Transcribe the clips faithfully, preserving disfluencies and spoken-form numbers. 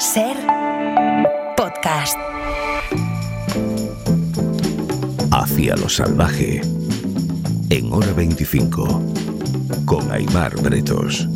Ser podcast. Hacia lo salvaje, en Hora veinticinco, con Aimar Bretos.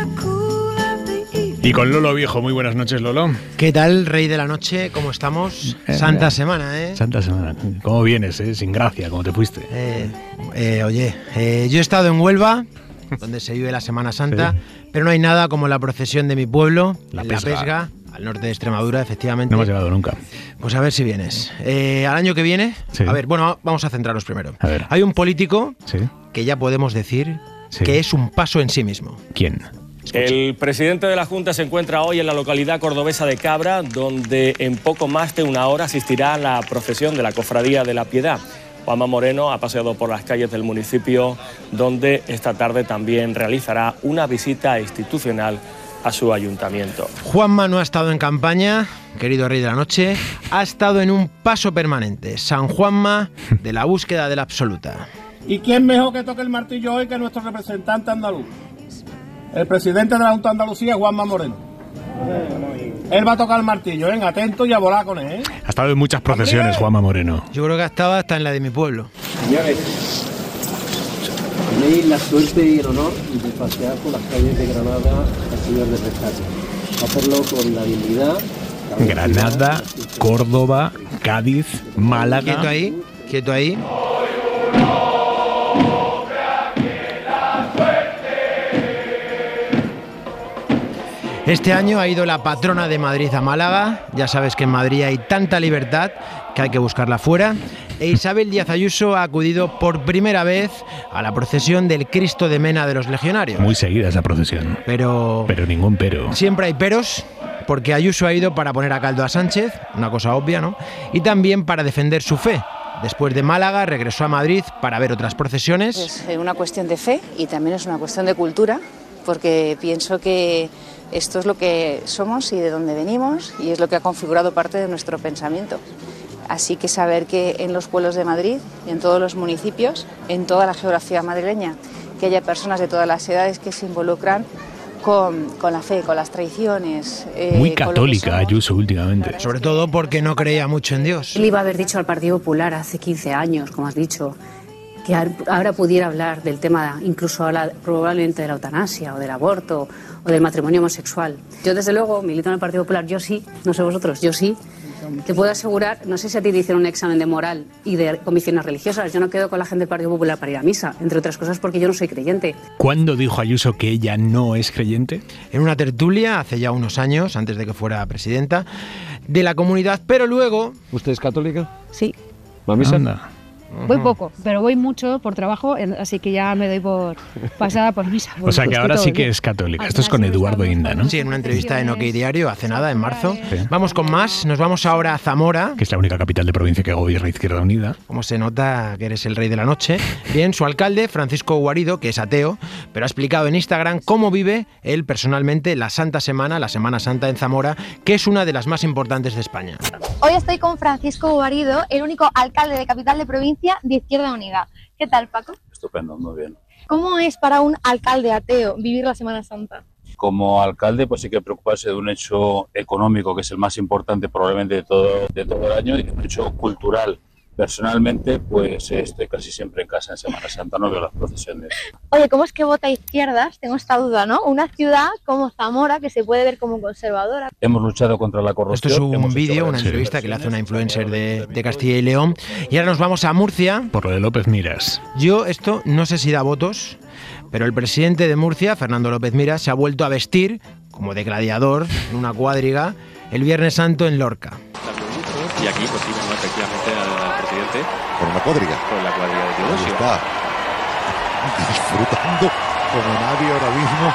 Y con Lolo Viejo. Muy buenas noches, Lolo. ¿Qué tal, Rey de la Noche? ¿Cómo estamos? Eh, Santa semana, ¿eh? Santa semana. ¿Cómo vienes, eh? Sin gracia, ¿cómo te fuiste? Eh, eh, oye, eh, yo he estado en Huelva, donde se vive la Semana Santa, sí. Pero no hay nada como la procesión de mi pueblo, la, la Pesga. Pesga, al norte de Extremadura, efectivamente. No hemos llegado nunca. Pues a ver si vienes. Eh, al año que viene, sí. A ver, bueno, vamos a centrarnos primero. A ver. Hay un político sí. que ya podemos decir sí. que es un paso en sí mismo. ¿Quién? El presidente de la Junta se encuentra hoy en la localidad cordobesa de Cabra, donde en poco más de una hora asistirá a la procesión de la Cofradía de la Piedad. Juanma Moreno ha paseado por las calles del municipio, donde esta tarde también realizará una visita institucional a su ayuntamiento. Juanma no ha estado en campaña, querido Rey de la Noche, ha estado en un paso permanente, San Juanma de la búsqueda de la absoluta. ¿Y quién mejor que toque el martillo hoy que nuestro representante andaluz? El presidente de la Junta de Andalucía, Juanma Moreno. Él va a tocar el martillo, ¿eh? Atento y a volar con él, ¿eh? Ha estado en muchas procesiones, Juanma Moreno. Yo creo que ha estado hasta en la de mi pueblo. Señores, tenéis la suerte y el honor de pasear por las calles de Granada al señor de Rescate. Hacerlo con la dignidad. La Granada, Córdoba, Cádiz, Málaga. Quieto ahí, quieto ahí. Este año ha ido la patrona de Madrid a Málaga. Ya sabes que en Madrid hay tanta libertad que hay que buscarla fuera. E Isabel Díaz Ayuso ha acudido por primera vez a la procesión del Cristo de Mena de los Legionarios. Muy seguida esa procesión. Pero... Pero ningún pero. Siempre hay peros, porque Ayuso ha ido para poner a caldo a Sánchez, una cosa obvia, ¿no? Y también para defender su fe. Después de Málaga regresó a Madrid para ver otras procesiones. Es una cuestión de fe y también es una cuestión de cultura, porque pienso que esto es lo que somos y de dónde venimos y es lo que ha configurado parte de nuestro pensamiento. Así que saber que en los pueblos de Madrid y en todos los municipios, en toda la geografía madrileña, que haya personas de todas las edades que se involucran con, con la fe, con las tradiciones. Eh, Muy católica Ayuso últimamente. Sobre todo porque no creía mucho en Dios. Él iba a haber dicho al Partido Popular hace quince años, como has dicho, que ahora pudiera hablar del tema, incluso ahora probablemente de la eutanasia o del aborto o del matrimonio homosexual. Yo desde luego milito en el Partido Popular, yo sí, no sé vosotros, yo sí. Te puedo asegurar, no sé si a ti te hicieron un examen de moral y de convicciones religiosas, yo no quedo con la gente del Partido Popular para ir a misa, entre otras cosas porque yo no soy creyente. ¿Cuándo dijo Ayuso que ella no es creyente? En una tertulia, hace ya unos años, antes de que fuera presidenta de la comunidad, pero luego... ¿Usted es católica? Sí. ¿Va a misa? Anda. Voy poco, pero voy mucho por trabajo, así que ya me doy por pasada por misa. O sea que ahora sí que es católica. Esto es con Eduardo Inda, ¿no? Sí, en una entrevista en OK Diario hace nada, en marzo. Sí. Vamos con más, nos vamos ahora a Zamora. Que es la única capital de provincia que gobierna Izquierda Unida. Como se nota que eres el rey de la noche. Bien, su alcalde, Francisco Guarido, que es ateo, pero ha explicado en Instagram cómo vive él personalmente la Santa Semana, la Semana Santa en Zamora, que es una de las más importantes de España. Hoy estoy con Francisco Guarido, el único alcalde de capital de provincia de Izquierda Unida. ¿Qué tal, Paco? Estupendo, muy bien. ¿Cómo es para un alcalde ateo vivir la Semana Santa? Como alcalde, pues hay que preocuparse de un hecho económico, que es el más importante probablemente de todo, de todo el año, y de un hecho cultural. Personalmente, pues estoy casi siempre en casa en Semana Santa, no veo las procesiones. Oye, ¿cómo es que vota izquierdas? Tengo esta duda, ¿no? Una ciudad como Zamora, que se puede ver como conservadora. Hemos luchado contra la corrupción. Esto es un vídeo, una entrevista que le hace una influencer de, de Castilla y León. Y ahora nos vamos a Murcia. Por lo de López Miras. Yo esto no sé si da votos, pero el presidente de Murcia, Fernando López Miras, se ha vuelto a vestir como de gladiador en una cuadriga el Viernes Santo en Lorca. Y aquí pues sí, bueno, efectivamente al presidente por una cuadriga por la cuadriga de Teodosio. Está disfrutando como nadie ahora mismo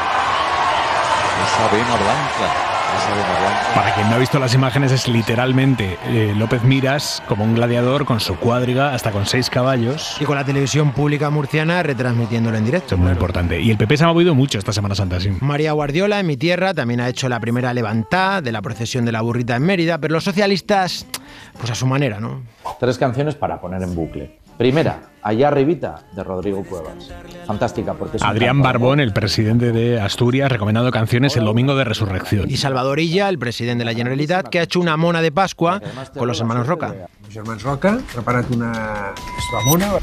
esa vena blanca, esa vena blanca. Para quien no ha visto las imágenes, es literalmente eh, López Miras como un gladiador con su cuadriga, hasta con seis caballos. Y con la televisión pública murciana retransmitiéndolo en directo. Esto es muy importante. Y el P P se ha movido mucho esta Semana Santa, sí. María Guardiola, en mi tierra, también ha hecho la primera levantada de la procesión de la burrita en Mérida, pero los socialistas, pues a su manera, ¿no? Tres canciones para poner en bucle. Primera, Allá arribita, de Rodrigo Cuevas. Fantástica, porque es un Adrián canto Barbón, el presidente de Asturias, recomendando canciones el domingo de Resurrección. Y Salvador Illa, el presidente de la Generalitat, que ha hecho una mona de Pascua con los hermanos Roca. Los hermanos Roca, preparat una mona.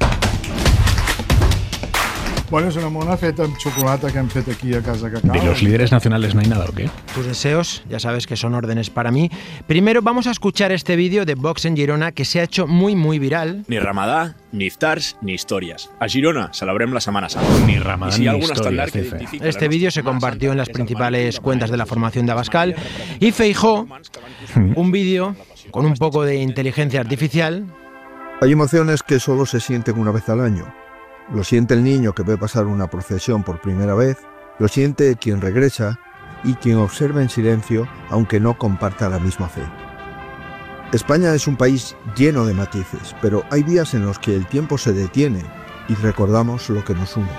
Bueno, és una mona feta amb xocolata que hem fet aquí a Casa Cacao. ¿De los líderes nacionales no hay nada o qué? Tus deseos, ya sabes que son órdenes para mí. Primero vamos a escuchar este vídeo de Vox en Girona que se ha hecho muy muy viral. Ni Ramadà, ni iftars, ni històries. A Girona celebrem la Setmana Santa. Ni Ramadà si ni algun historias, estandard que Cefe. identifica Este vídeo se compartió en las principales cuentas de la formación de Abascal. Y Feijóo, un vídeo con un poco de inteligencia artificial. Hay emociones que solo se sienten una vez al año. Lo siente el niño que ve pasar una procesión por primera vez, lo siente quien regresa y quien observa en silencio aunque no comparta la misma fe. España es un país lleno de matices, pero hay días en los que el tiempo se detiene y recordamos lo que nos une.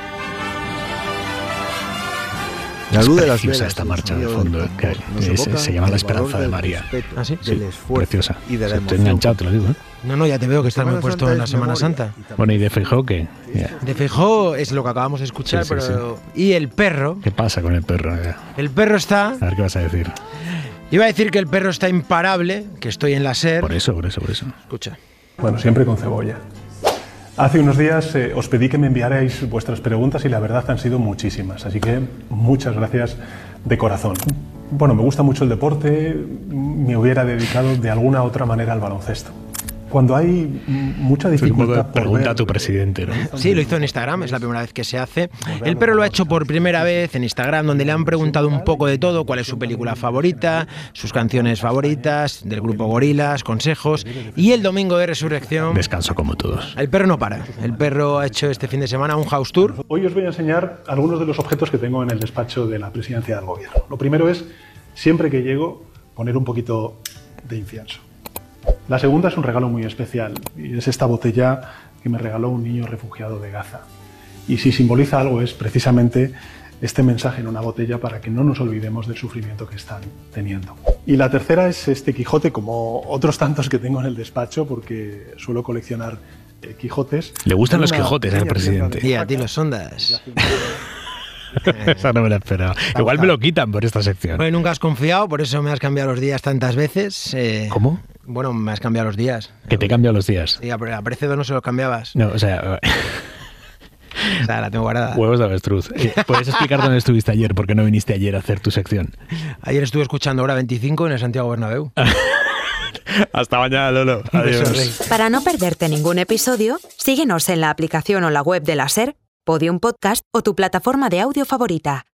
La luz de las velas, esta marcha de fondo, eh, que es, se llama La Esperanza de María. ¿Ah, sí? Sí, preciosa. y de la Estoy emoción. enganchado, te lo digo. ¿eh? No, no, ya te veo que estás muy Semana puesto Santa en la es Semana memoria. Santa. Bueno, ¿y de Feijóo qué? Ya. De Feijóo es lo que acabamos de escuchar, Sí, sí, pero... Y el perro, ¿Qué pasa con el perro? Ya. el perro está... A ver qué vas a decir. Iba a decir que el perro está imparable, que estoy en la SER. Por eso, por eso, por eso. Escucha. Bueno, siempre con cebolla. Hace unos días eh, os pedí que me enviarais vuestras preguntas y la verdad han sido muchísimas, así que muchas gracias de corazón. Bueno, me gusta mucho el deporte, me hubiera dedicado de alguna otra manera al baloncesto. Cuando hay mucha dificultad por Pregunta ver- a tu presidente, ¿no? Sí, lo hizo en Instagram, es la primera vez que se hace. El perro lo ha hecho por primera vez en Instagram, donde le han preguntado un poco de todo, cuál es su película favorita, sus canciones favoritas, del grupo Gorilas, consejos. Y el domingo de Resurrección... Descanso como todos. El perro no para. El perro ha hecho este fin de semana un house tour. Hoy os voy a enseñar algunos de los objetos que tengo en el despacho de la presidencia del gobierno. Lo primero es, siempre que llego, poner un poquito de incienso. La segunda es un regalo muy especial y es esta botella que me regaló un niño refugiado de Gaza. Y si simboliza algo es precisamente este mensaje en una botella para que no nos olvidemos del sufrimiento que están teniendo. Y la tercera es este Quijote, como otros tantos que tengo en el despacho, porque suelo coleccionar eh, Quijotes. Le gustan los Una Quijotes al pequeña presidente. Y a ti los sondas. Esa no me la esperaba. Igual me lo quitan por esta sección. Bueno, nunca has confiado, por eso me has cambiado los días tantas veces. Eh, ¿Cómo? Bueno, me has cambiado los días. Que te he cambiado los días. Sí, a a Precedo no se los cambiabas. No, o sea, O sea, la tengo guardada. huevos de avestruz. Eh, ¿Puedes explicar dónde estuviste ayer? ¿Por qué no viniste ayer a hacer tu sección? Ayer estuve escuchando Hora veinticinco en el Santiago Bernabéu. Hasta mañana, Lolo. Un beso, Adiós. Rey. Para no perderte ningún episodio, síguenos en la aplicación o la web de la SER, Podium Podcast o tu plataforma de audio favorita.